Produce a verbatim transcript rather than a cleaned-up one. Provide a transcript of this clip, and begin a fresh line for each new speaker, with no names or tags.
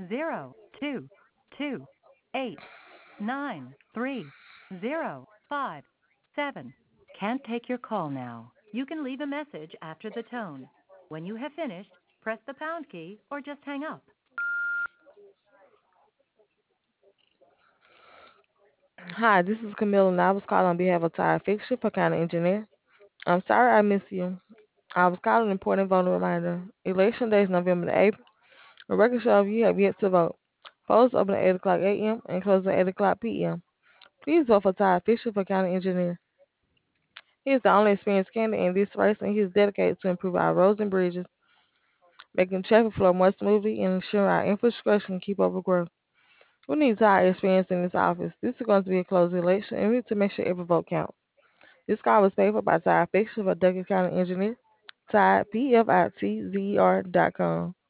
zero two two eight nine three zero five seven. Can't take your call now. You can leave a message after the tone. When you have finished, press the pound key or just hang up.
Hi, this is Camilla, and I was calling on behalf of Tire Fixture for County Engineer. I'm sorry I missed you. I was calling an important voter reminder. Election day is November the eighth. A record show of you have yet to vote. Polls open at eight o'clock a m and close at eight o'clock p m. Please vote for Tire Fixture for County Engineer. He is the only experienced candidate in this race, and he is dedicated to improve our roads and bridges, making traffic flow more smoothly and ensuring our infrastructure can keep up with growth. We need Tire experience in this office. This is going to be a close election, and we need to make sure every vote counts. This call was paid for by Tide Fixture for Douglas County Engineer, Tide, P F I T Z E R dot com.